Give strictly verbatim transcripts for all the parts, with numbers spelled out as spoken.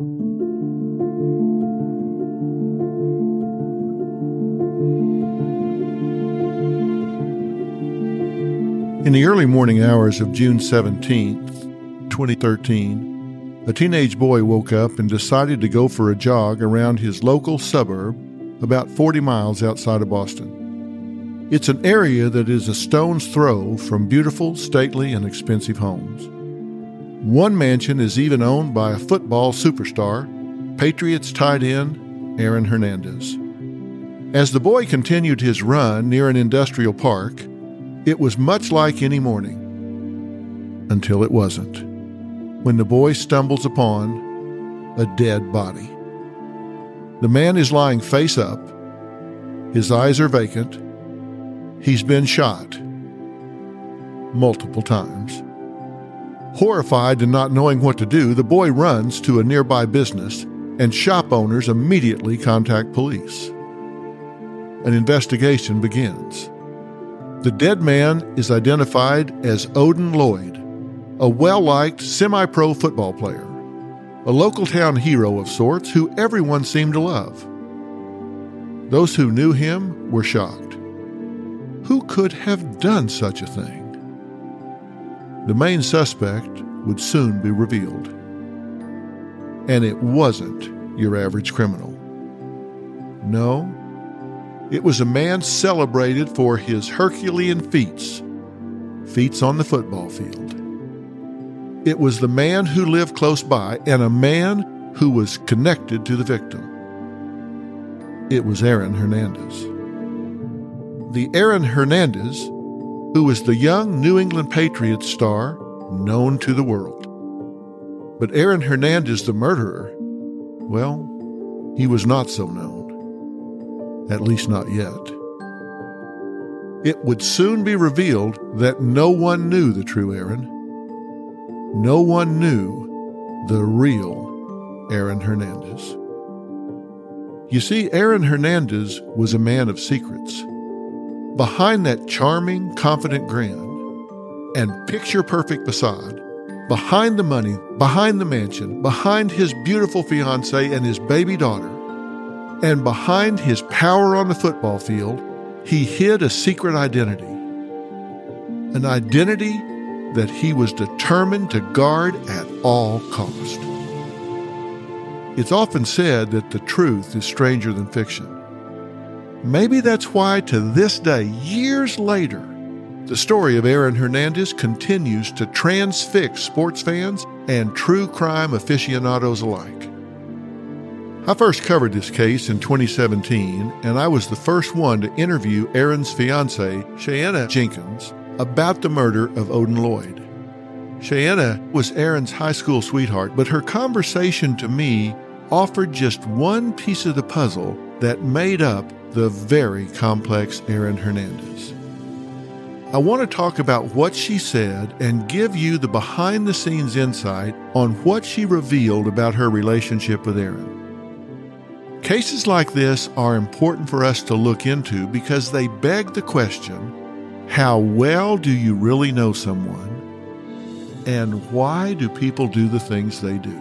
In the early morning hours of June seventeenth, twenty thirteen, a teenage boy woke up and decided to go for a jog around his local suburb about forty miles outside of Boston. It's an area that is a stone's throw from beautiful, stately, and expensive homes. One mansion is even owned by a football superstar, Patriots tight end Aaron Hernandez. As the boy continued his run near an industrial park, it was much like any morning, until it wasn't, when the boy stumbles upon a dead body. The man is lying face up. His eyes are vacant. He's been shot multiple times. Horrified and not knowing what to do, the boy runs to a nearby business, and shop owners immediately contact police. An investigation begins. The dead man is identified as Odin Lloyd, a well-liked semi-pro football player, a local town hero of sorts who everyone seemed to love. Those who knew him were shocked. Who could have done such a thing? The main suspect would soon be revealed. And it wasn't your average criminal. No. It was a man celebrated for his Herculean feats, feats on the football field. It was the man who lived close by and a man who was connected to the victim. It was Aaron Hernandez. The Aaron Hernandez, who was the young New England Patriots star known to the world. But Aaron Hernandez, the murderer, well, he was not so known. At least not yet. It would soon be revealed that no one knew the true Aaron. No one knew the real Aaron Hernandez. You see, Aaron Hernandez was a man of secrets. Behind that charming, confident grin and picture-perfect facade, behind the money, behind the mansion, behind his beautiful fiancée and his baby daughter, and behind his power on the football field, he hid a secret identity. An identity that he was determined to guard at all cost. It's often said that the truth is stranger than fiction. Maybe that's why to this day, years later, the story of Aaron Hernandez continues to transfix sports fans and true crime aficionados alike. I first covered this case in twenty seventeen, and I was the first one to interview Aaron's fiancée, Cheyenne Jenkins, about the murder of Odin Lloyd. Cheyenne was Aaron's high school sweetheart, but her conversation to me offered just one piece of the puzzle that made up the very complex Aaron Hernandez. I want to talk about what she said and give you the behind-the-scenes insight on what she revealed about her relationship with Aaron. Cases like this are important for us to look into because they beg the question, how well do you really know someone? And why do people do the things they do?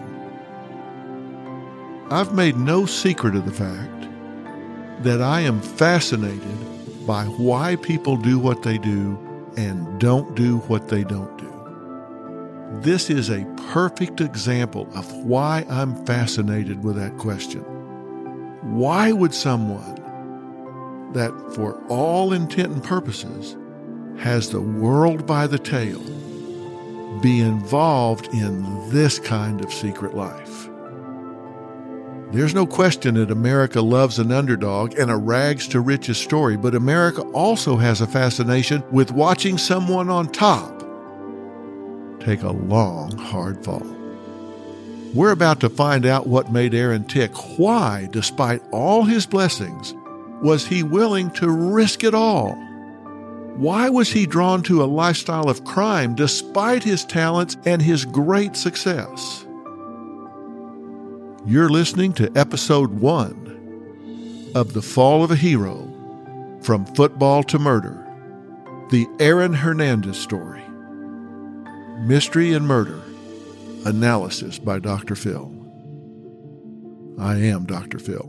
I've made no secret of the fact that I am fascinated by why people do what they do and don't do what they don't do. This is a perfect example of why I'm fascinated with that question. Why would someone that, for all intent and purposes, has the world by the tail be involved in this kind of secret life? There's no question that America loves an underdog and a rags-to-riches story, but America also has a fascination with watching someone on top take a long, hard fall. We're about to find out what made Aaron tick. Why, despite all his blessings, was he willing to risk it all? Why was he drawn to a lifestyle of crime despite his talents and his great success? You're listening to episode one of The Fall of a Hero, From Football to Murder, the Aaron Hernandez story. Mystery and Murder, analysis by Doctor Phil. I am Doctor Phil.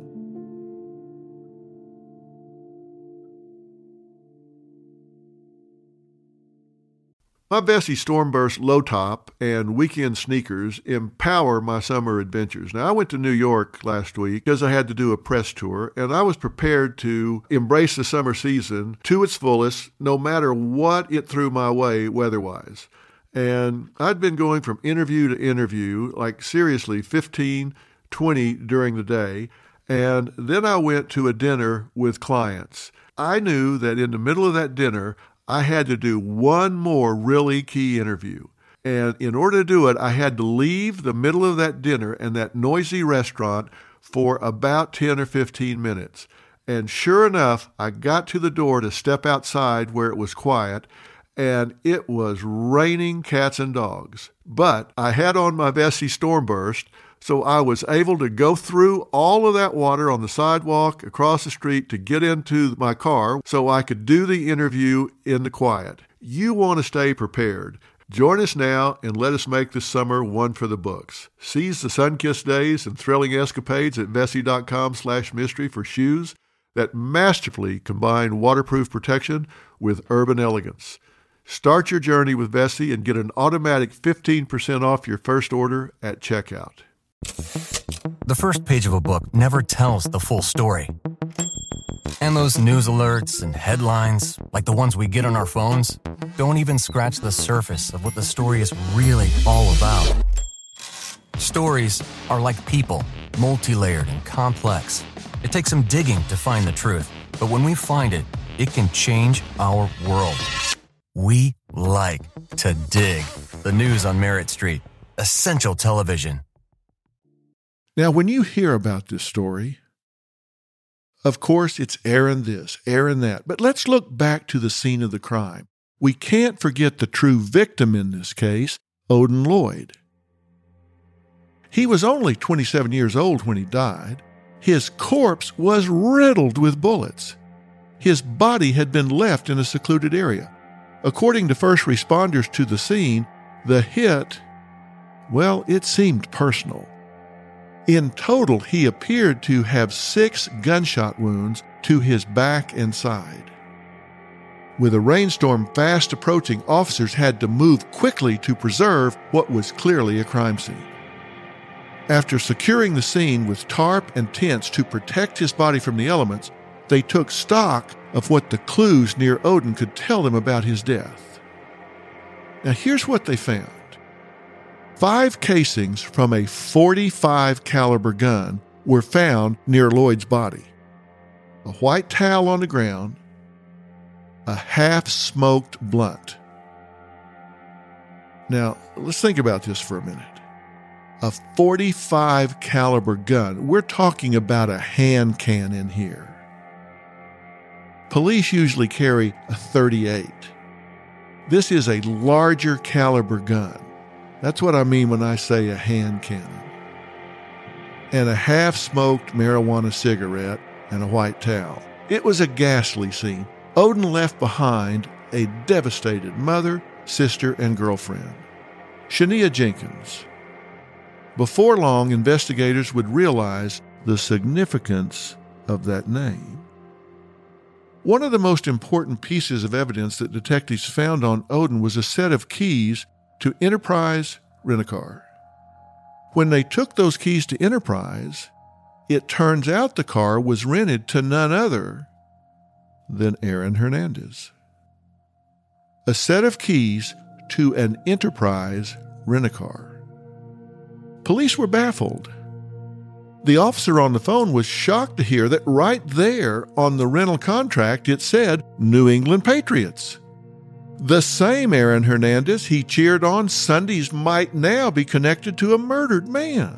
My Vessi Stormburst low top and weekend sneakers empower my summer adventures. Now, I went to New York last week because I had to do a press tour, and I was prepared to embrace the summer season to its fullest, no matter what it threw my way weather-wise. And I'd been going from interview to interview, like seriously, fifteen, twenty during the day. And then I went to a dinner with clients. I knew that in the middle of that dinner, I had to do one more really key interview. And in order to do it, I had to leave the middle of that dinner and that noisy restaurant for about ten or fifteen minutes. And sure enough, I got to the door to step outside where it was quiet, and it was raining cats and dogs. But I had on my Vessi Stormburst, so I was able to go through all of that water on the sidewalk across the street to get into my car so I could do the interview in the quiet. You want to stay prepared. Join us now and let us make this summer one for the books. Seize the sun-kissed days and thrilling escapades at Vessi.com slash mystery for shoes that masterfully combine waterproof protection with urban elegance. Start your journey with Vessi and get an automatic fifteen percent off your first order at checkout. The first page of a book never tells the full story. And those news alerts and headlines, like the ones we get on our phones, don't even scratch the surface of what the story is really all about. Stories are like people, multi-layered and complex. It takes some digging to find the truth, but when we find it, it can change our world. We like to dig. The news on Merritt Street. Essential television. Now, when you hear about this story, of course, it's Aaron this, Aaron that. But let's look back to the scene of the crime. We can't forget the true victim in this case, Odin Lloyd. He was only twenty-seven years old when he died. His corpse was riddled with bullets. His body had been left in a secluded area. According to first responders to the scene, the hit, well, it seemed personal. In total, he appeared to have six gunshot wounds to his back and side. With a rainstorm fast approaching, officers had to move quickly to preserve what was clearly a crime scene. After securing the scene with tarp and tents to protect his body from the elements, they took stock of what the clues near Odin could tell them about his death. Now here's what they found. Five casings from a forty-five caliber gun were found near Lloyd's body. A white towel on the ground, a half-smoked blunt. Now, let's think about this for a minute. A forty-five caliber gun. We're talking about a hand cannon here. Police usually carry a thirty-eight. This is a larger caliber gun. That's what I mean when I say a hand cannon. And a half-smoked marijuana cigarette and a white towel. It was a ghastly scene. Odin left behind a devastated mother, sister, and girlfriend. Shania Jenkins. Before long, investigators would realize the significance of that name. One of the most important pieces of evidence that detectives found on Odin was a set of keys to Enterprise Rent-A-Car. When they took those keys to Enterprise, it turns out the car was rented to none other than Aaron Hernandez. A set of keys to an Enterprise Rent-A-Car. Police were baffled. The officer on the phone was shocked to hear that right there on the rental contract it said New England Patriots. The same Aaron Hernandez he cheered on Sundays might now be connected to a murdered man.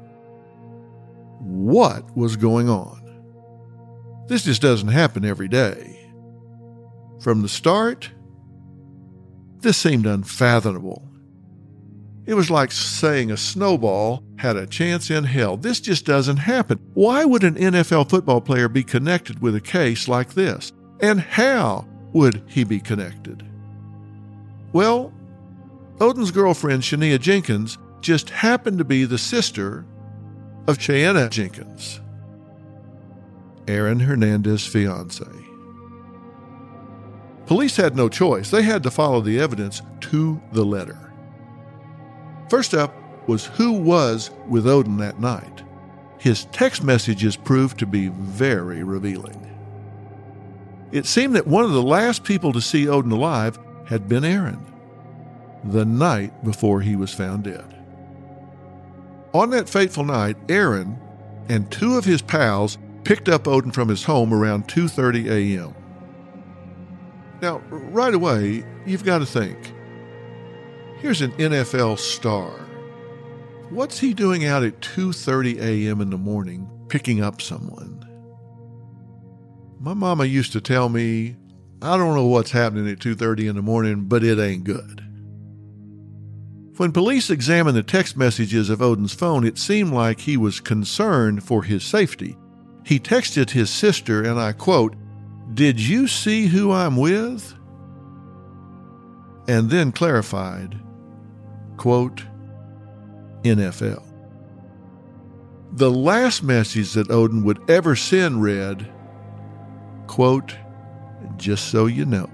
What was going on? This just doesn't happen every day. From the start, this seemed unfathomable. It was like saying a snowball had a chance in hell. This just doesn't happen. Why would an N F L football player be connected with a case like this? And how would he be connected? Well, Odin's girlfriend, Shania Jenkins, just happened to be the sister of Cheyenne Jenkins, Aaron Hernandez's fiancée. Police had no choice. They had to follow the evidence to the letter. First up was who was with Odin that night. His text messages proved to be very revealing. It seemed that one of the last people to see Odin alive had been Aaron, the night before he was found dead. On that fateful night, Aaron and two of his pals picked up Odin from his home around two thirty a.m. Now, right away, you've got to think, here's an N F L star. What's he doing out at two thirty a.m. in the morning picking up someone? My mama used to tell me, I don't know what's happening at two thirty in the morning, but it ain't good. When police examined the text messages of Odin's phone, it seemed like he was concerned for his safety. He texted his sister, and I quote, "Did you see who I'm with?" And then clarified, quote, N F L. The last message that Odin would ever send read, quote, "Just so you know."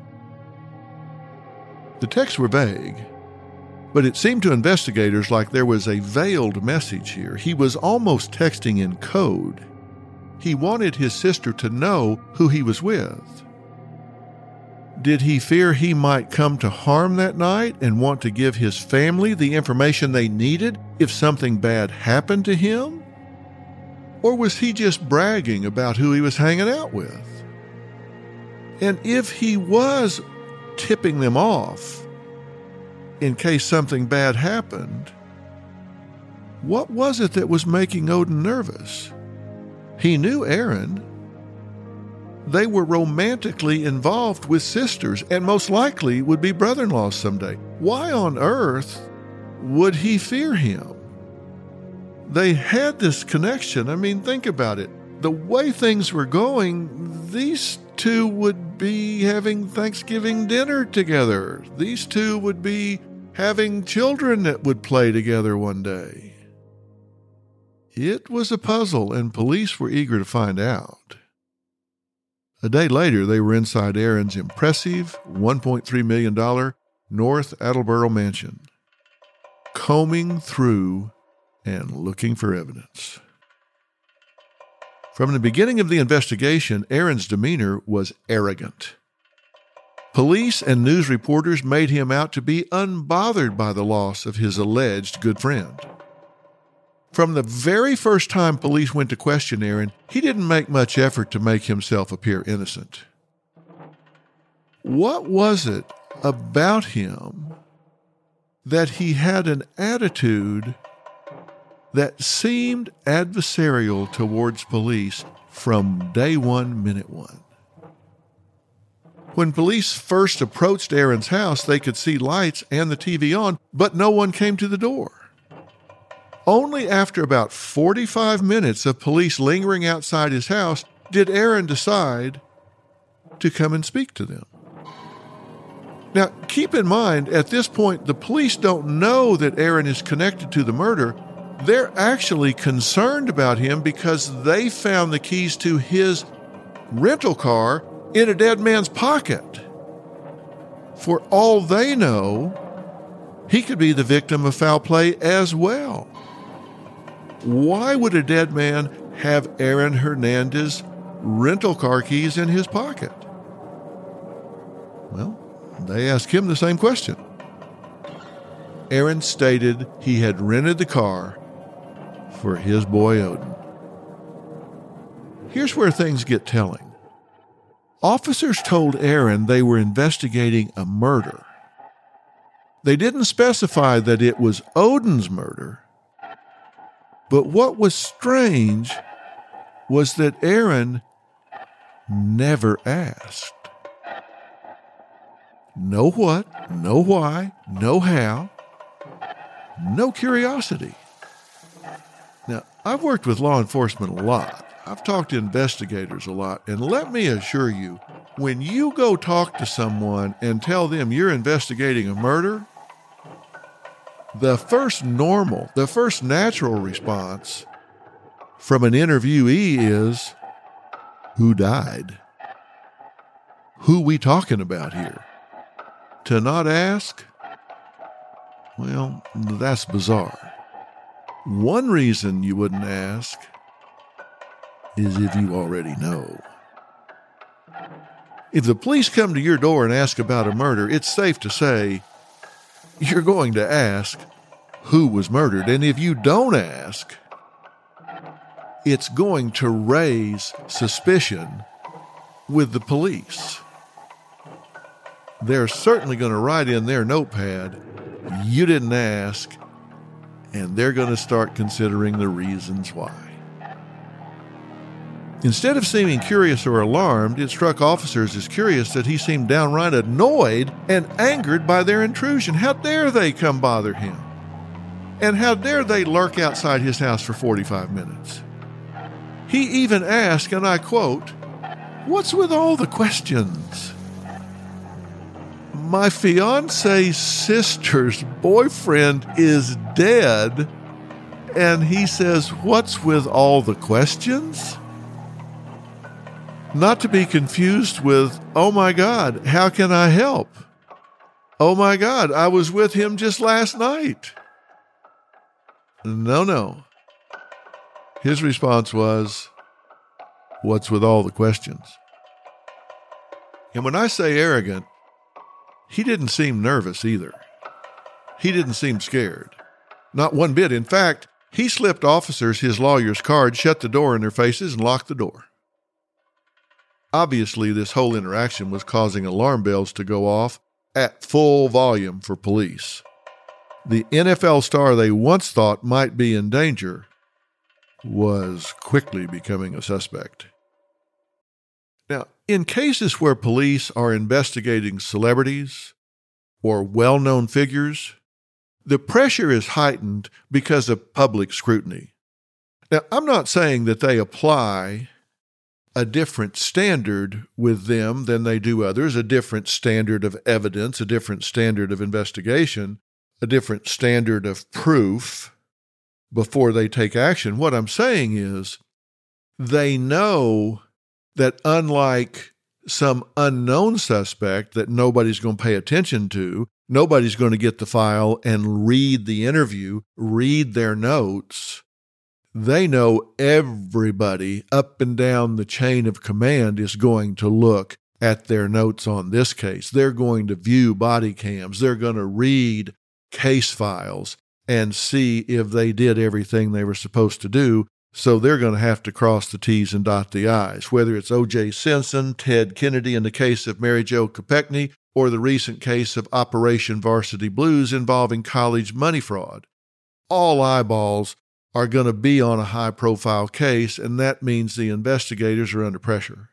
The texts were vague, but it seemed to investigators like there was a veiled message here. He was almost texting in code. He wanted his sister to know who he was with. Did he fear he might come to harm that night and want to give his family the information they needed if something bad happened to him? Or was he just bragging about who he was hanging out with? And if he was tipping them off in case something bad happened, what was it that was making Odin nervous? He knew Aaron. They were romantically involved with sisters and most likely would be brother-in-laws someday. Why on earth would he fear him? They had this connection. I mean, think about it. The way things were going, these two would be having Thanksgiving dinner together. These two would be having children that would play together one day. It was a puzzle, and police were eager to find out. A day later, they were inside Aaron's impressive one point three million dollars North Attleboro mansion, combing through and looking for evidence. From the beginning of the investigation, Aaron's demeanor was arrogant. Police and news reporters made him out to be unbothered by the loss of his alleged good friend. From the very first time police went to question Aaron, he didn't make much effort to make himself appear innocent. What was it about him that he had an attitude that seemed adversarial towards police from day one, minute one? When police first approached Aaron's house, they could see lights and the T V on, but no one came to the door. Only after about forty-five minutes of police lingering outside his house did Aaron decide to come and speak to them. Now, keep in mind, at this point, the police don't know that Aaron is connected to the murder. They're actually concerned about him because they found the keys to his rental car in a dead man's pocket. For all they know, he could be the victim of foul play as well. Why would a dead man have Aaron Hernandez's rental car keys in his pocket? Well, they asked him the same question. Aaron stated he had rented the car for his boy Odin. Here's where things get telling. Officers told Aaron they were investigating a murder. They didn't specify that it was Odin's murder. But what was strange was that Aaron never asked. No what, no why, no how, no curiosity. Now, I've worked with law enforcement a lot. I've talked to investigators a lot, and let me assure you, when you go talk to someone and tell them you're investigating a murder, the first normal, the first natural response from an interviewee is, who died? Who we talking about here? To not ask? Well, that's bizarre. One reason you wouldn't ask is if you already know. If the police come to your door and ask about a murder, it's safe to say you're going to ask who was murdered. And if you don't ask, it's going to raise suspicion with the police. They're certainly going to write in their notepad, you didn't ask, and they're going to start considering the reasons why. Instead of seeming curious or alarmed, it struck officers as curious that he seemed downright annoyed and angered by their intrusion. How dare they come bother him? And how dare they lurk outside his house for forty-five minutes? He even asked, and I quote, "What's with all the questions? My fiance's sister's boyfriend is dead, and he says, what's with all the questions?" Not to be confused with, oh my God, how can I help? Oh my God, I was with him just last night. No, no. His response was, what's with all the questions? And when I say arrogant, he didn't seem nervous either. He didn't seem scared. Not one bit. In fact, he slipped officers his lawyer's card, shut the door in their faces, and locked the door. Obviously, this whole interaction was causing alarm bells to go off at full volume for police. The N F L star they once thought might be in danger was quickly becoming a suspect. Now, in cases where police are investigating celebrities or well-known figures, the pressure is heightened because of public scrutiny. Now, I'm not saying that they apply a different standard with them than they do others, a different standard of evidence, a different standard of investigation, a different standard of proof before they take action. What I'm saying is they know that unlike some unknown suspect that nobody's going to pay attention to, nobody's going to get the file and read the interview, read their notes, they know everybody up and down the chain of command is going to look at their notes on this case. They're going to view body cams. They're going to read case files and see if they did everything they were supposed to do. So they're going to have to cross the T's and dot the I's, whether it's O J Simpson, Ted Kennedy in the case of Mary Jo Kopechne, or the recent case of Operation Varsity Blues involving college money fraud. All eyeballs are going to be on a high-profile case, and that means the investigators are under pressure.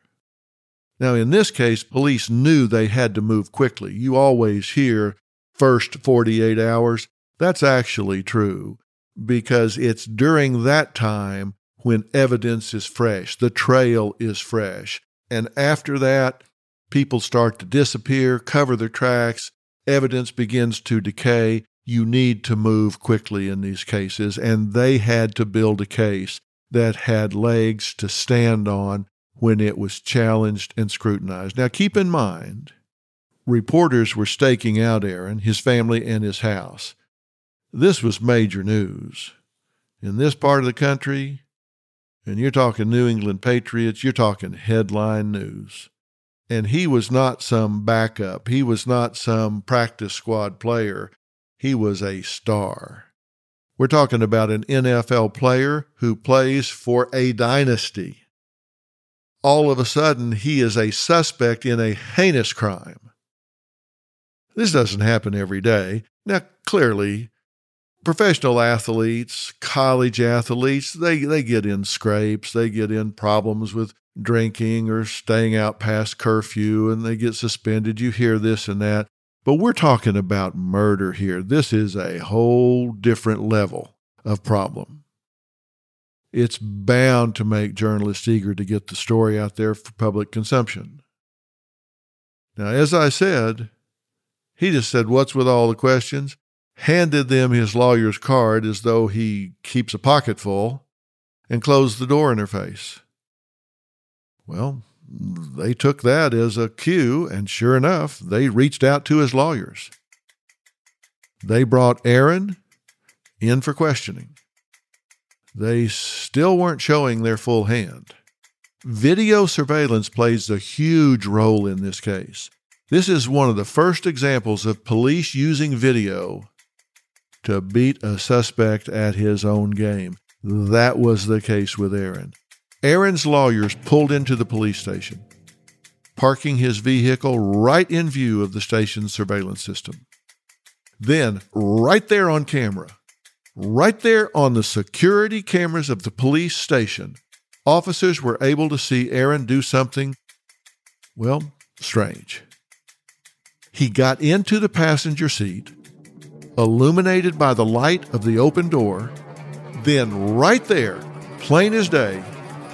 Now, in this case, police knew they had to move quickly. You always hear first forty-eight hours. That's actually true, because it's during that time when evidence is fresh, the trail is fresh. And after that, people start to disappear, cover their tracks, evidence begins to decay. You need to move quickly in these cases, and they had to build a case that had legs to stand on when it was challenged and scrutinized. Now, keep in mind, reporters were staking out Aaron, his family, and his house. This was major news. In this part of the country, and you're talking New England Patriots, you're talking headline news. And he was not some backup. He was not some practice squad player. He was a star. We're talking about an N F L player who plays for a dynasty. All of a sudden, he is a suspect in a heinous crime. This doesn't happen every day. Now, clearly, professional athletes, college athletes, they, they get in scrapes, they get in problems with drinking or staying out past curfew, and they get suspended. You hear this and that. But we're talking about murder here. This is a whole different level of problem. It's bound to make journalists eager to get the story out there for public consumption. Now, as I said, he just said, what's with all the questions? Handed them his lawyer's card as though he keeps a pocket full, and closed the door in her face. Well, they took that as a cue, and sure enough, they reached out to his lawyers. They brought Aaron in for questioning. They still weren't showing their full hand. Video surveillance plays a huge role in this case. This is one of the first examples of police using video to beat a suspect at his own game. That was the case with Aaron. Aaron's lawyers pulled into the police station, parking his vehicle right in view of the station's surveillance system. Then, right there on camera, right there on the security cameras of the police station, officers were able to see Aaron do something, well, strange. He got into the passenger seat, illuminated by the light of the open door. Then right there, plain as day,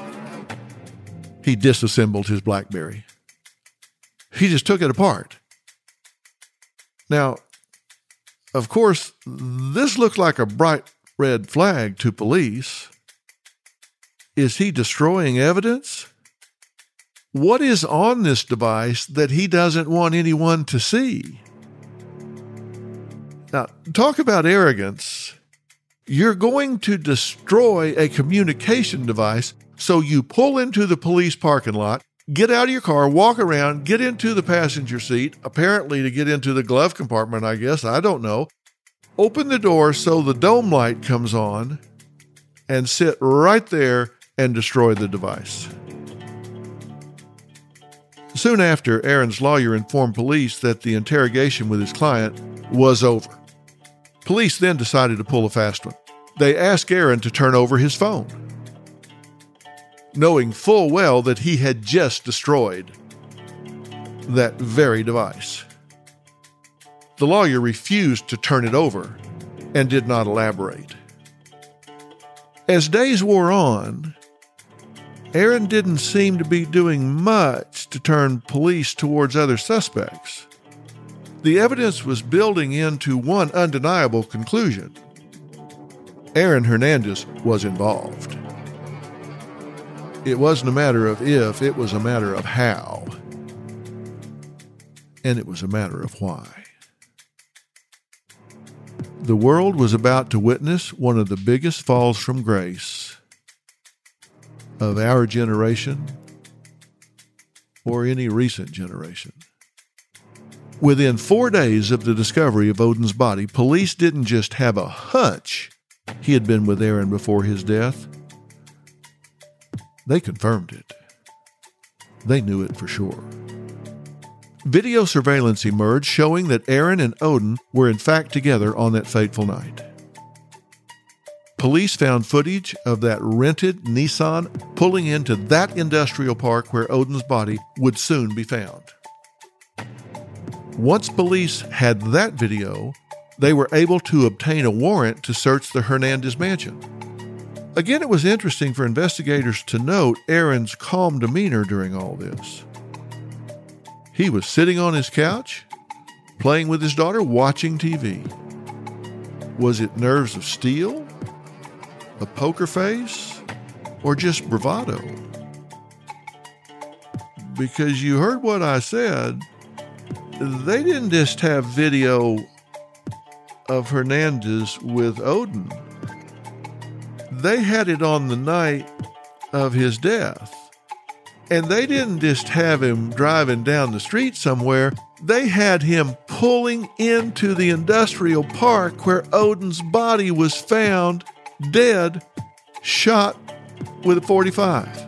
he disassembled his BlackBerry. He just took it apart. Now, of course, this looked like a bright red flag to police. Is he destroying evidence? What is on this device that he doesn't want anyone to see? Now, talk about arrogance. You're going to destroy a communication device, so you pull into the police parking lot, get out of your car, walk around, get into the passenger seat, apparently to get into the glove compartment, I guess, I don't know. Open the door so the dome light comes on, and sit right there and destroy the device. Soon after, Aaron's lawyer informed police that the interrogation with his client was over. Police then decided to pull a fast one. They asked Aaron to turn over his phone, knowing full well that he had just destroyed that very device. The lawyer refused to turn it over and did not elaborate. As days wore on, Aaron didn't seem to be doing much to turn police towards other suspects. The evidence was building into one undeniable conclusion. Aaron Hernandez was involved. It wasn't a matter of if, it was a matter of how. And it was a matter of why. The world was about to witness one of the biggest falls from grace of our generation or any recent generation. Within four days of the discovery of Odin's body, police didn't just have a hunch he had been with Aaron before his death. They confirmed it. They knew it for sure. Video surveillance emerged showing that Aaron and Odin were in fact together on that fateful night. Police found footage of that rented Nissan pulling into that industrial park where Odin's body would soon be found. Once police had that video, they were able to obtain a warrant to search the Hernandez mansion. Again, it was interesting for investigators to note Aaron's calm demeanor during all this. He was sitting on his couch, playing with his daughter, watching T V. Was it nerves of steel, a poker face, or just bravado? Because you heard what I said, they didn't just have video of Hernandez with Odin. They had it on the night of his death. And they didn't just have him driving down the street somewhere. They had him pulling into the industrial park where Odin's body was found, dead, shot with a forty-five.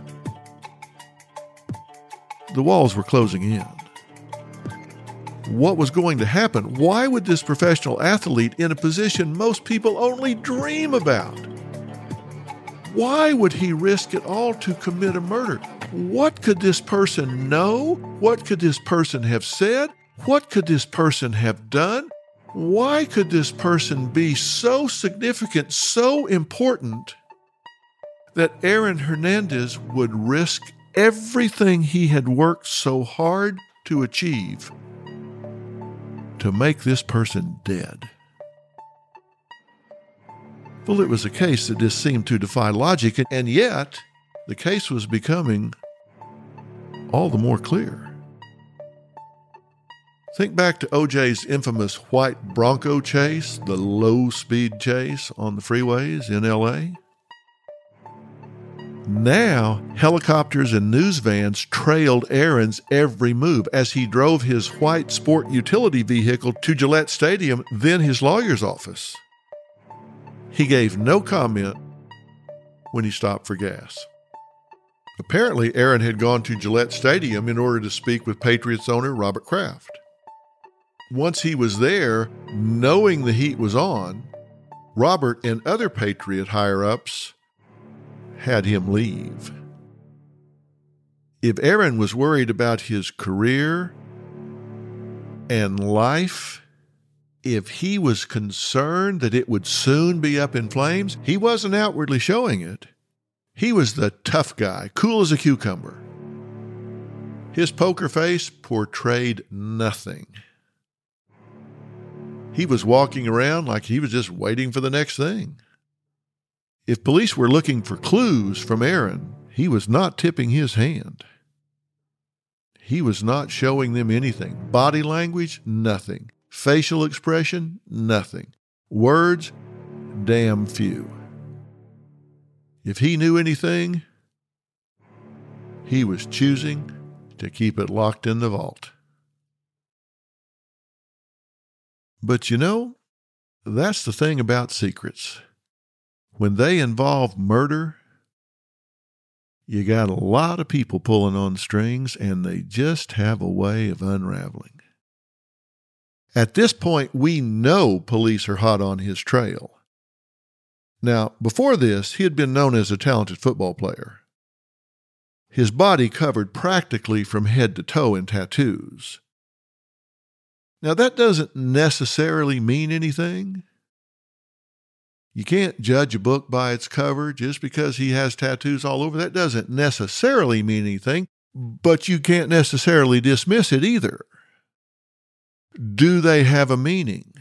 The walls were closing in. What was going to happen? Why would this professional athlete in a position most people only dream about? Why would he risk it all to commit a murder? What could this person know? What could this person have said? What could this person have done? Why could this person be so significant, so important, that Aaron Hernandez would risk everything he had worked so hard to achieve to make this person dead? Well, it was a case that just seemed to defy logic, and yet the case was becoming all the more clear. Think back to O J's infamous white Bronco chase, the low-speed chase on the freeways in L A. Now, helicopters and news vans trailed Aaron's every move as he drove his white sport utility vehicle to Gillette Stadium, then his lawyer's office. He gave no comment when he stopped for gas. Apparently, Aaron had gone to Gillette Stadium in order to speak with Patriots owner Robert Kraft. Once he was there, knowing the heat was on, Robert and other Patriot higher-ups had him leave. If Aaron was worried about his career and life, if he was concerned that it would soon be up in flames, he wasn't outwardly showing it. He was the tough guy, cool as a cucumber. His poker face portrayed nothing. He was walking around like he was just waiting for the next thing. If police were looking for clues from Aaron, he was not tipping his hand. He was not showing them anything. Body language, nothing. Facial expression, nothing. Words, damn few. If he knew anything, he was choosing to keep it locked in the vault. But you know, that's the thing about secrets. When they involve murder, you got a lot of people pulling on strings, and they just have a way of unraveling. At this point, we know police are hot on his trail. Now, before this, he had been known as a talented football player. His body covered practically from head to toe in tattoos. Now, that doesn't necessarily mean anything. You can't judge a book by its cover just because he has tattoos all over. That doesn't necessarily mean anything, but you can't necessarily dismiss it either. Do they have a meaning?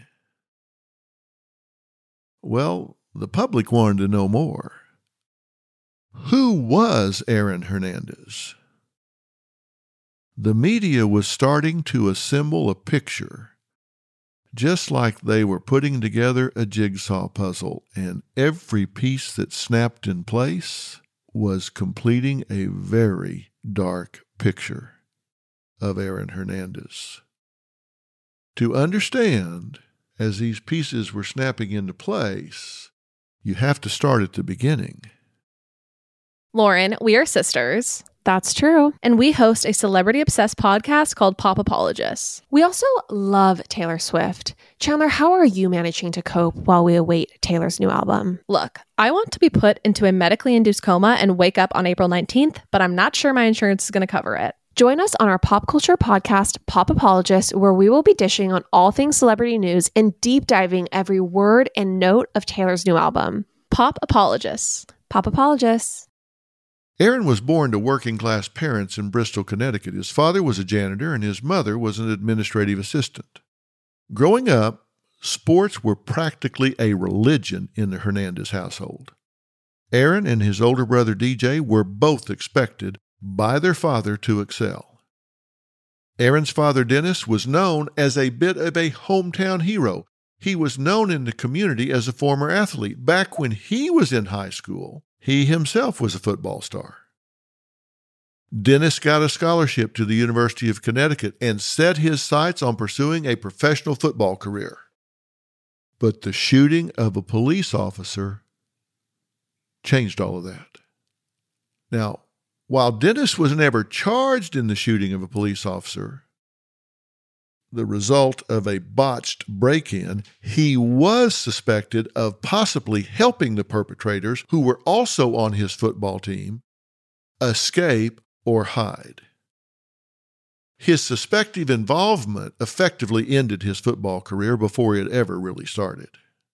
Well, the public wanted to know more. Who was Aaron Hernandez? The media was starting to assemble a picture, just like they were putting together a jigsaw puzzle, and every piece that snapped in place was completing a very dark picture of Aaron Hernandez. To understand, as these pieces were snapping into place, you have to start at the beginning. Lauren, we are sisters. That's true. And we host a celebrity-obsessed podcast called Pop Apologists. We also love Taylor Swift. Chandler, how are you managing to cope while we await Taylor's new album? Look, I want to be put into a medically induced coma and wake up on April nineteenth, but I'm not sure my insurance is going to cover it. Join us on our pop culture podcast, Pop Apologists, where we will be dishing on all things celebrity news and deep diving every word and note of Taylor's new album. Pop Apologists. Pop Apologists. Aaron was born to working-class parents in Bristol, Connecticut. His father was a janitor and his mother was an administrative assistant. Growing up, sports were practically a religion in the Hernandez household. Aaron and his older brother D J were both expected by their father to excel. Aaron's father, Dennis, was known as a bit of a hometown hero. He was known in the community as a former athlete. Back when he was in high school, he himself was a football star. Dennis got a scholarship to the University of Connecticut and set his sights on pursuing a professional football career. But the shooting of a police officer changed all of that. Now, while Dennis was never charged in the shooting of a police officer, the result of a botched break-in, he was suspected of possibly helping the perpetrators, who were also on his football team, escape or hide. His suspected involvement effectively ended his football career before it ever really started.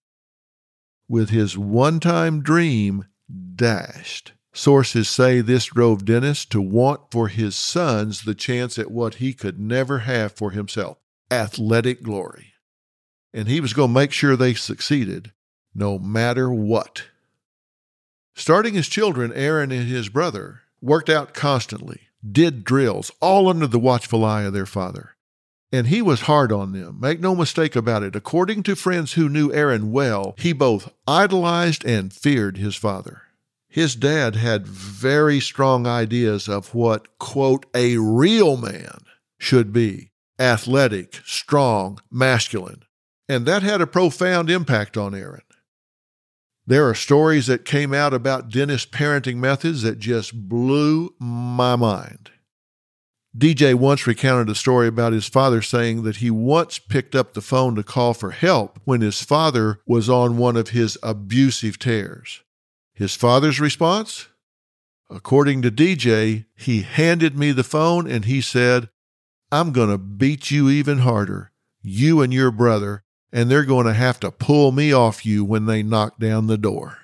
With his one-time dream dashed, sources say this drove Dennis to want for his sons the chance at what he could never have for himself: athletic glory. And he was going to make sure they succeeded no matter what. Starting as children, Aaron and his brother worked out constantly, did drills, all under the watchful eye of their father. And he was hard on them, make no mistake about it. According to friends who knew Aaron well, he both idolized and feared his father. His dad had very strong ideas of what, quote, a real man should be. Athletic, strong, masculine. And that had a profound impact on Aaron. There are stories that came out about Dennis' parenting methods that just blew my mind. D J once recounted a story about his father saying that he once picked up the phone to call for help when his father was on one of his abusive tears. His father's response? According to D J, he handed me the phone and he said, I'm going to beat you even harder, you and your brother, and they're going to have to pull me off you when they knock down the door.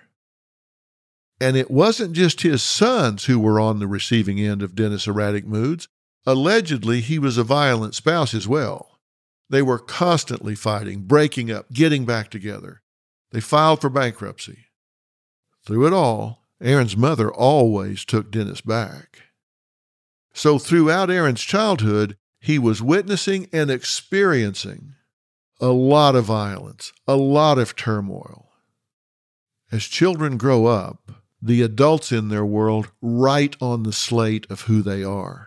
And it wasn't just his sons who were on the receiving end of Dennis' erratic moods. Allegedly, he was a violent spouse as well. They were constantly fighting, breaking up, getting back together. They filed for bankruptcy. Through it all, Aaron's mother always took Dennis back. So throughout Aaron's childhood, he was witnessing and experiencing a lot of violence, a lot of turmoil. As children grow up, the adults in their world write on the slate of who they are.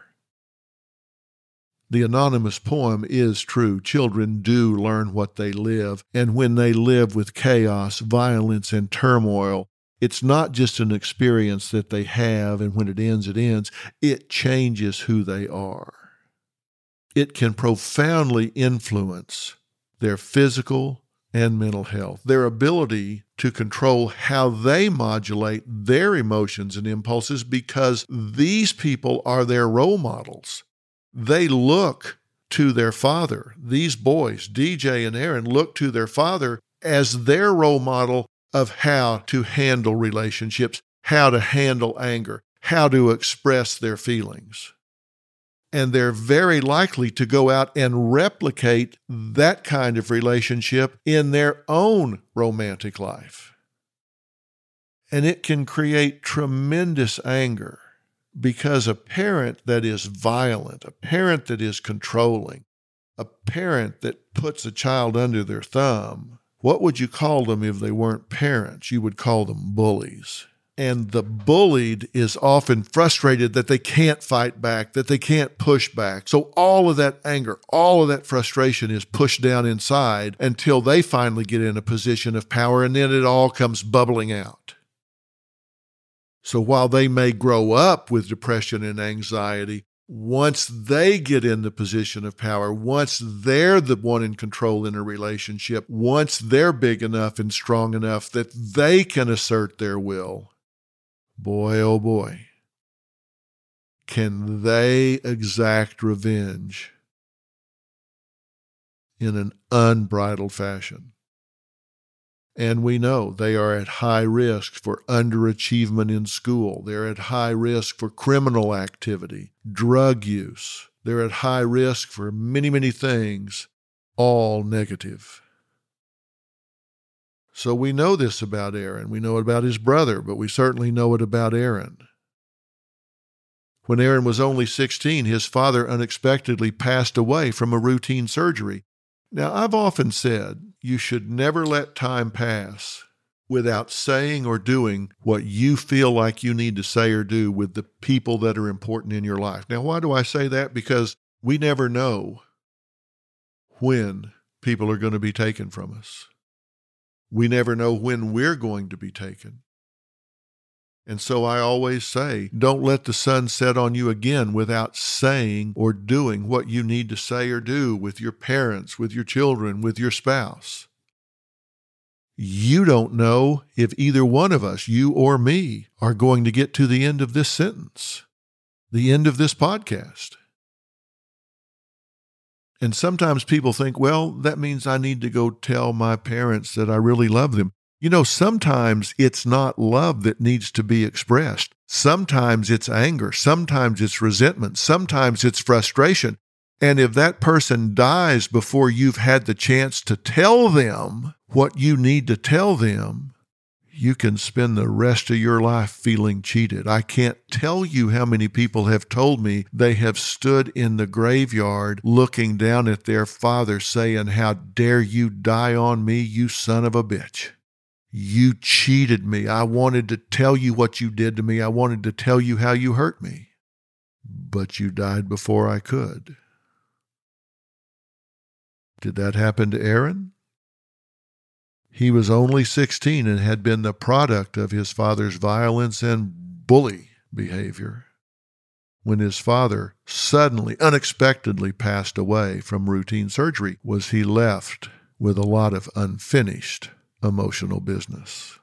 The anonymous poem is true. Children do learn what they live, and when they live with chaos, violence, and turmoil, it's not just an experience that they have, and when it ends, it ends. It changes who they are. It can profoundly influence their physical and mental health, their ability to control how they modulate their emotions and impulses, because these people are their role models. They look to their father. These boys, D J and Aaron, look to their father as their role model of how to handle relationships, how to handle anger, how to express their feelings. And they're very likely to go out and replicate that kind of relationship in their own romantic life. And it can create tremendous anger, because a parent that is violent, a parent that is controlling, a parent that puts a child under their thumb, what would you call them if they weren't parents? You would call them bullies. And the bullied is often frustrated that they can't fight back, that they can't push back. So all of that anger, all of that frustration is pushed down inside until they finally get in a position of power, and then it all comes bubbling out. So while they may grow up with depression and anxiety, once they get in the position of power, once they're the one in control in a relationship, once they're big enough and strong enough that they can assert their will, boy, oh boy, can they exact revenge in an unbridled fashion. And we know they are at high risk for underachievement in school. They're at high risk for criminal activity, drug use. They're at high risk for many, many things, all negative. So we know this about Aaron. We know it about his brother, but we certainly know it about Aaron. When Aaron was only sixteen, his father unexpectedly passed away from a routine surgery. Now, I've often said you should never let time pass without saying or doing what you feel like you need to say or do with the people that are important in your life. Now, why do I say that? Because we never know when people are going to be taken from us. We never know when we're going to be taken. And so I always say, don't let the sun set on you again without saying or doing what you need to say or do with your parents, with your children, with your spouse. You don't know if either one of us, you or me, are going to get to the end of this sentence, the end of this podcast. And sometimes people think, well, that means I need to go tell my parents that I really love them. You know, sometimes it's not love that needs to be expressed. Sometimes it's anger. Sometimes it's resentment. Sometimes it's frustration. And if that person dies before you've had the chance to tell them what you need to tell them, you can spend the rest of your life feeling cheated. I can't tell you how many people have told me they have stood in the graveyard looking down at their father saying, "How dare you die on me, you son of a bitch. You cheated me. I wanted to tell you what you did to me. I wanted to tell you how you hurt me. But you died before I could." Did that happen to Aaron? He was only sixteen and had been the product of his father's violence and bully behavior when his father suddenly, unexpectedly passed away from routine surgery. Was he left with a lot of unfinished emotional business?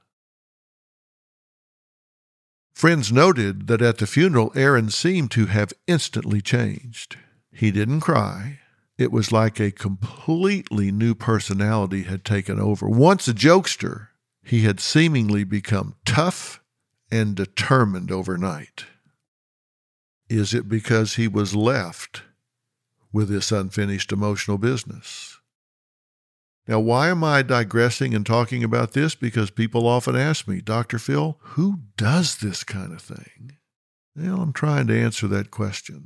Friends noted that at the funeral, Aaron seemed to have instantly changed. He didn't cry. It was like a completely new personality had taken over. Once a jokester, he had seemingly become tough and determined overnight. Is it because he was left with this unfinished emotional business? Now, why am I digressing and talking about this? Because people often ask me, "Doctor Phil, who does this kind of thing?" Well, I'm trying to answer that question.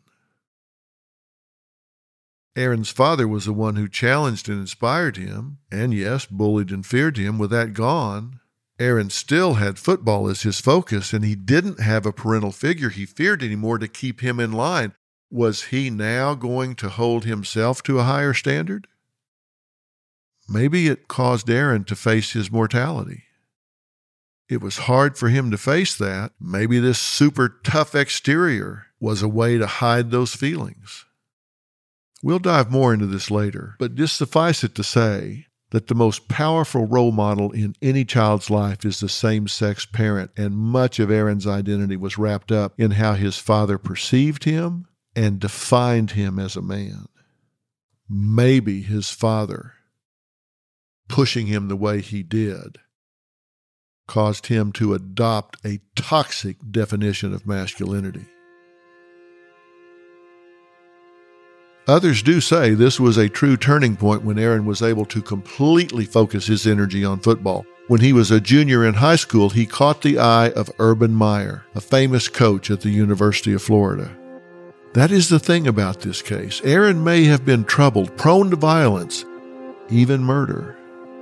Aaron's father was the one who challenged and inspired him, and yes, bullied and feared him. With that gone, Aaron still had football as his focus, and he didn't have a parental figure he feared anymore to keep him in line. Was he now going to hold himself to a higher standard? Maybe it caused Aaron to face his mortality. It was hard for him to face that. Maybe this super tough exterior was a way to hide those feelings. We'll dive more into this later, but just suffice it to say that the most powerful role model in any child's life is the same-sex parent, and much of Aaron's identity was wrapped up in how his father perceived him and defined him as a man. Maybe his father, pushing him the way he did, caused him to adopt a toxic definition of masculinity. Others do say this was a true turning point when Aaron was able to completely focus his energy on football. When he was a junior in high school, he caught the eye of Urban Meyer, a famous coach at the University of Florida. That is the thing about this case. Aaron may have been troubled, prone to violence, even murder.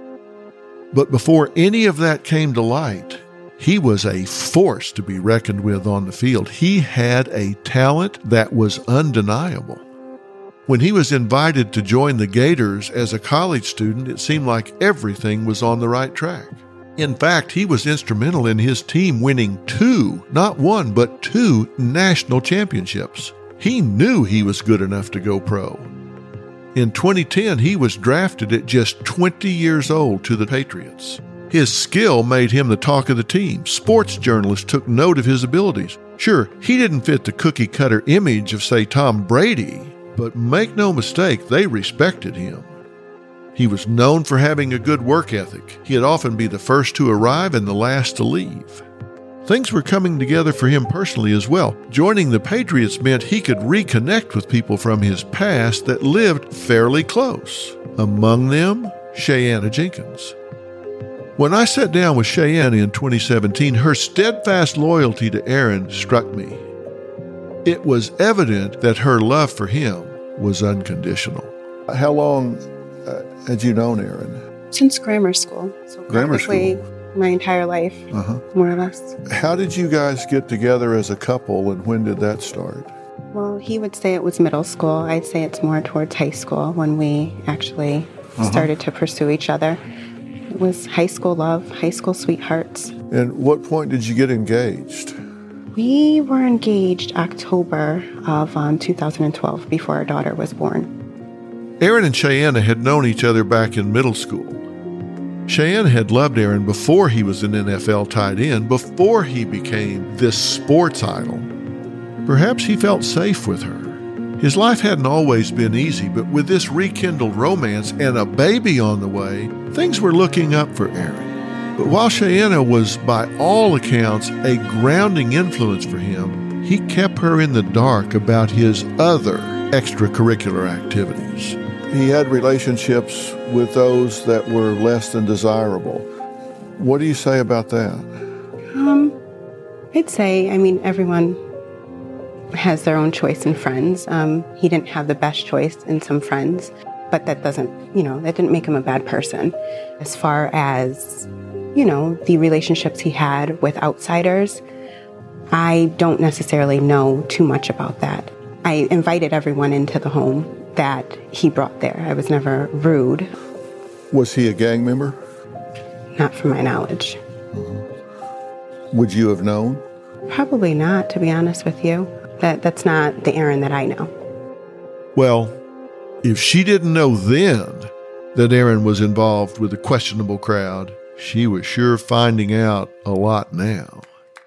But before any of that came to light, he was a force to be reckoned with on the field. He had a talent that was undeniable. When he was invited to join the Gators as a college student, it seemed like everything was on the right track. In fact, he was instrumental in his team winning two, not one, but two national championships. He knew he was good enough to go pro. In twenty ten, he was drafted at just twenty years old to the Patriots. His skill made him the talk of the team. Sports journalists took note of his abilities. Sure, he didn't fit the cookie-cutter image of, say, Tom Brady, but make no mistake, they respected him. He was known for having a good work ethic. He'd often be the first to arrive and the last to leave. Things were coming together for him personally as well. Joining the Patriots meant he could reconnect with people from his past that lived fairly close. Among them, Shayanna Jenkins. When I sat down with Shayanna in twenty seventeen, her steadfast loyalty to Aaron struck me. It was evident that her love for him was unconditional. How long uh, had you known Aaron? Since grammar school. So grammar school? My entire life, uh-huh. more or less. How did you guys get together as a couple, and when did that start? Well, he would say it was middle school. I'd say it's more towards high school when we actually uh-huh. started to pursue each other. It was high school love, high school sweethearts. And what point did you get engaged? We were engaged October of um, two thousand twelve, before our daughter was born. Aaron and Shayanna had known each other back in middle school. Shayanna had loved Aaron before he was an N F L tight end, before he became this sports idol. Perhaps he felt safe with her. His life hadn't always been easy, but with this rekindled romance and a baby on the way, things were looking up for Aaron. But while Shayanna was, by all accounts, a grounding influence for him, he kept her in the dark about his other extracurricular activities. He had relationships with those that were less than desirable. What do you say about that? Um, I'd say, I mean, everyone has their own choice in friends. Um, he didn't have the best choice in some friends, but that doesn't, you know, that didn't make him a bad person. As far as, you know, the relationships he had with outsiders, I don't necessarily know too much about that. I invited everyone into the home that he brought there. I was never rude. Was he a gang member? Not from my knowledge. Mm-hmm. Would you have known? Probably not, to be honest with you. That that's not the Aaron that I know. Well, if she didn't know then that Aaron was involved with a questionable crowd, she was sure finding out a lot now.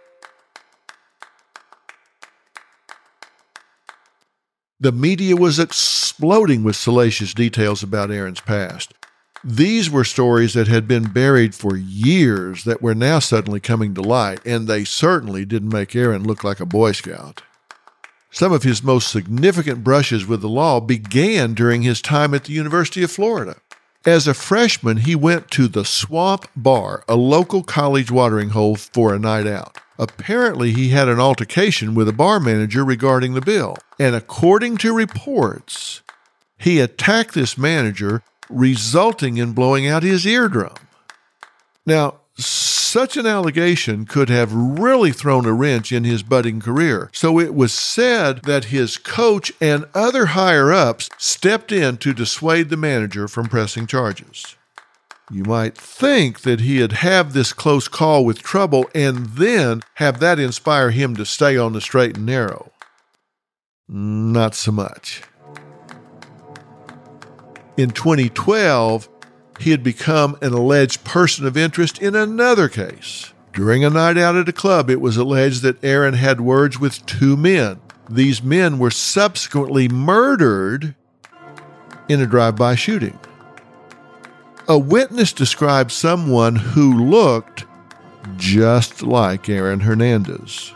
The media was exploding with salacious details about Aaron's past. These were stories that had been buried for years that were now suddenly coming to light, and they certainly didn't make Aaron look like a Boy Scout. Some of his most significant brushes with the law began during his time at the University of Florida. As a freshman, he went to the Swamp Bar, a local college watering hole, for a night out. Apparently, he had an altercation with a bar manager regarding the bill, and according to reports, he attacked this manager, resulting in blowing out his eardrum. Now, such an allegation could have really thrown a wrench in his budding career, so it was said that his coach and other higher-ups stepped in to dissuade the manager from pressing charges. You might think that he'd have this close call with trouble and then have that inspire him to stay on the straight and narrow. Not so much. In twenty twelve, he had become an alleged person of interest in another case. During a night out at a club, it was alleged that Aaron had words with two men. These men were subsequently murdered in a drive-by shooting. A witness described someone who looked just like Aaron Hernandez.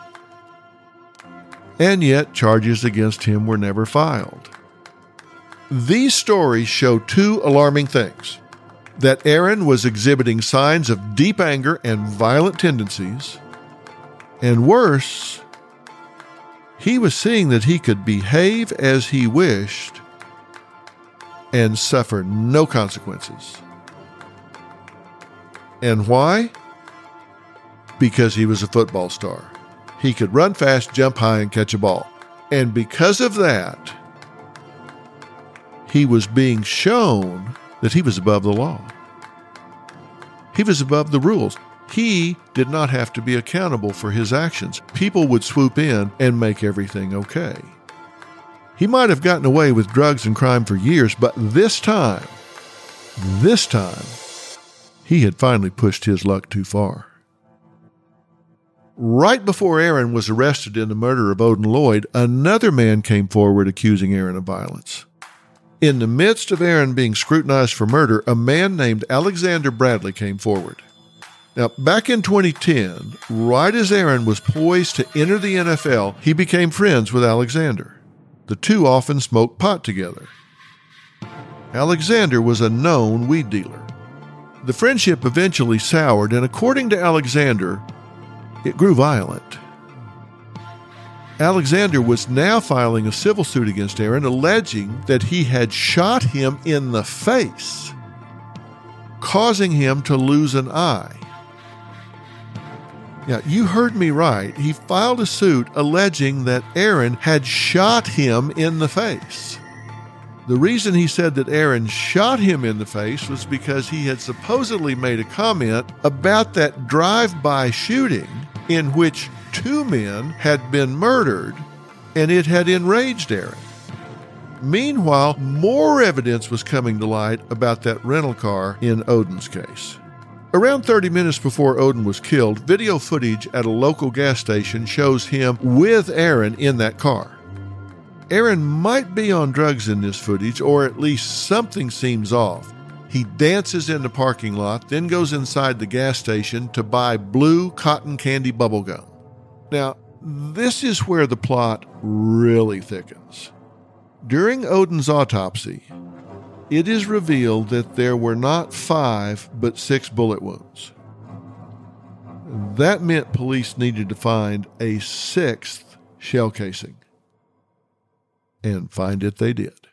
And yet, charges against him were never filed. These stories show two alarming things: that Aaron was exhibiting signs of deep anger and violent tendencies, and worse, he was seeing that he could behave as he wished and suffer no consequences. And why? Because he was a football star. He could run fast, jump high, and catch a ball. And because of that, he was being shown that he was above the law. He was above the rules. He did not have to be accountable for his actions. People would swoop in and make everything okay. He might have gotten away with drugs and crime for years, but this time, this time, he had finally pushed his luck too far. Right before Aaron was arrested in the murder of Odin Lloyd, another man came forward accusing Aaron of violence. In the midst of Aaron being scrutinized for murder, a man named Alexander Bradley came forward. Now, back in twenty ten, right as Aaron was poised to enter the N F L, he became friends with Alexander. The two often smoked pot together. Alexander was a known weed dealer. The friendship eventually soured, and according to Alexander, it grew violent. Alexander was now filing a civil suit against Aaron, alleging that he had shot him in the face, causing him to lose an eye. Yeah, you heard me right. He filed a suit alleging that Aaron had shot him in the face. The reason he said that Aaron shot him in the face was because he had supposedly made a comment about that drive-by shooting in which two men had been murdered, and it had enraged Aaron. Meanwhile, more evidence was coming to light about that rental car in Odin's case. Around thirty minutes before Odin was killed, video footage at a local gas station shows him with Aaron in that car. Aaron might be on drugs in this footage, or at least something seems off. He dances in the parking lot, then goes inside the gas station to buy blue cotton candy bubblegum. Now, this is where the plot really thickens. During Odin's autopsy, it is revealed that there were not five, but six bullet wounds. That meant police needed to find a sixth shell casing. And find it they did.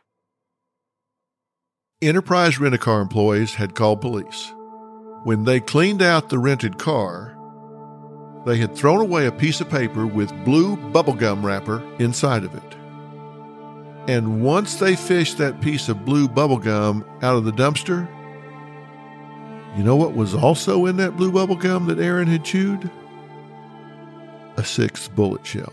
Enterprise Rent-A-Car employees had called police. When they cleaned out the rented car, they had thrown away a piece of paper with blue bubblegum wrapper inside of it. And once they fished that piece of blue bubblegum out of the dumpster, you know what was also in that blue bubblegum that Aaron had chewed? A sixth bullet shell.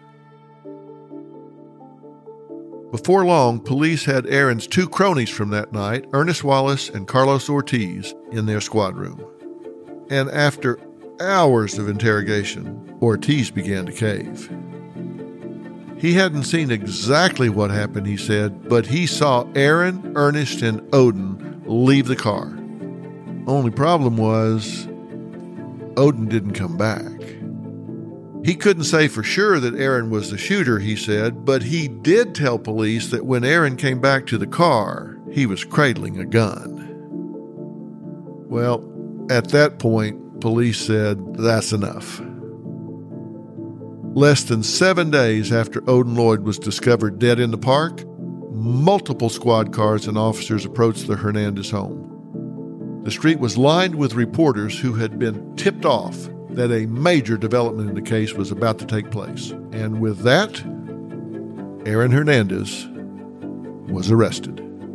Before long, police had Aaron's two cronies from that night, Ernest Wallace and Carlos Ortiz, in their squad room. And after hours of interrogation, Ortiz began to cave. He hadn't seen exactly what happened, he said, but he saw Aaron, Ernest, and Odin leave the car. Only problem was, Odin didn't come back. He couldn't say for sure that Aaron was the shooter, he said, but he did tell police that when Aaron came back to the car, he was cradling a gun. Well, at that point, police said, that's enough. Less than seven days after Odin Lloyd was discovered dead in the park, multiple squad cars and officers approached the Hernandez home. The street was lined with reporters who had been tipped off that a major development in the case was about to take place. And with that, Aaron Hernandez was arrested.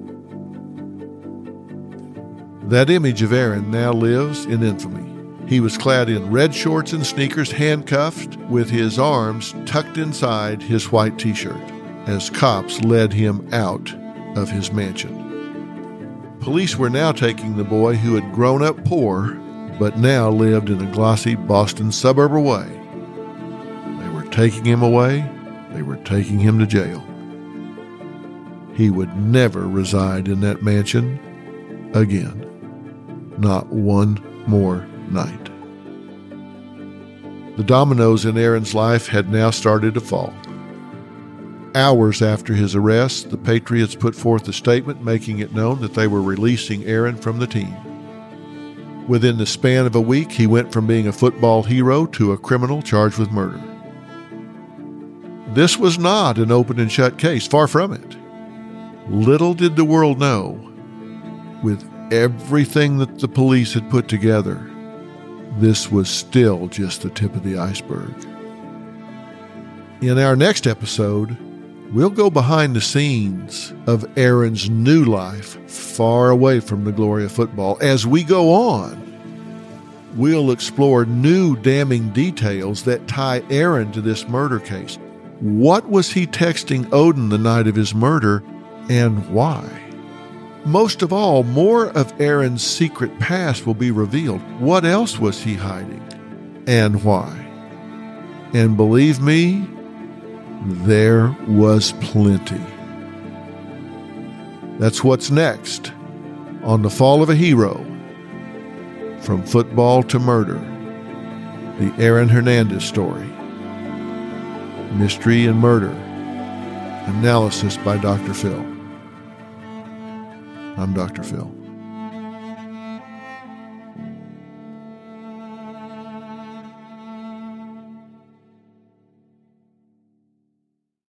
That image of Aaron now lives in infamy. He was clad in red shorts and sneakers, handcuffed, with his arms tucked inside his white t-shirt, as cops led him out of his mansion. Police were now taking the boy who had grown up poor, but now lived in a glossy Boston suburb away. They were taking him away. They were taking him to jail. He would never reside in that mansion again. Not one more night. The dominoes in Aaron's life had now started to fall. Hours after his arrest, the Patriots put forth a statement making it known that they were releasing Aaron from the team. Within the span of a week, he went from being a football hero to a criminal charged with murder. This was not an open and shut case, far from it. Little did the world know, with everything that the police had put together, this was still just the tip of the iceberg. In our next episode, we'll go behind the scenes of Aaron's new life, far away from the glory of football. As we go on, we'll explore new damning details that tie Aaron to this murder case. What was he texting Odin the night of his murder, and why? Most of all, more of Aaron's secret past will be revealed. What else was he hiding, and why? And believe me, there was plenty. That's what's next on The Fall of a Hero. From football to murder, the Aaron Hernandez story. Mystery and murder. Analysis by Doctor Phil. I'm Doctor Phil.